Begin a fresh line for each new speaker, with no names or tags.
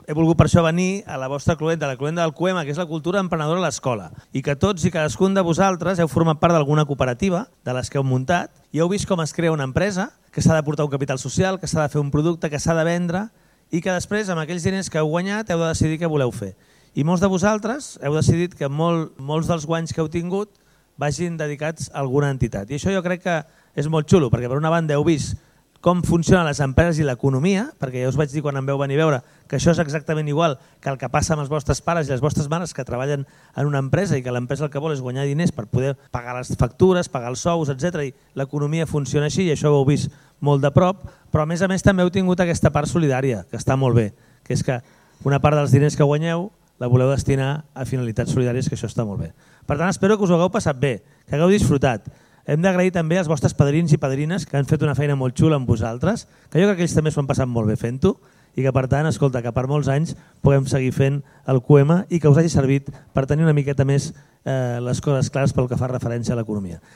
he volgut per això venir a la vostra cluenda, a la cluenda del CUEMA, que és la cultura emprenedora a l'escola, i que tots i cadascun de vosaltres heu format part d'alguna cooperativa de les que heu muntat i heu vist com es crea una empresa, que s'ha d'aportar un capital social, que s'ha de fer un producte, que s'ha de vendre i que després, amb aquells diners que heu guanyat, heu de decidir què voleu fer. I molts de vosaltres heu decidit que molts dels guanys que heu tingut vagin dedicats a alguna entitat. I això jo crec que és molt xulo, perquè per una banda heu vist com funcionen les empreses i l'economia, perquè ja us vaig dir quan em veu venir a veure que això és exactament igual que el que passa amb els vostres pares i les vostres mares que treballen en una empresa i que l'empresa el que vol és guanyar diners per poder pagar les factures, pagar els sous, etc. I l'economia funciona així i això ho heu vist molt de prop, però a més també heu tingut aquesta part solidària, que està molt bé, que és que una part dels diners que guanyeu la voleu destinar a finalitats solidàries, que això està molt bé. Per tant, espero que us ho hagueu passat bé, que hagueu disfrutat. Hem d'agrair també als vostres padrins i padrines que han fet una feina molt xula amb vosaltres, que jo crec que ells també s'ho han passat molt bé fent-ho i que per tant, escolta, que per molts anys puguem seguir fent el CUEMA i que us hagi servit per tenir una miqueta més les coses clares pel que fa referència a l'economia.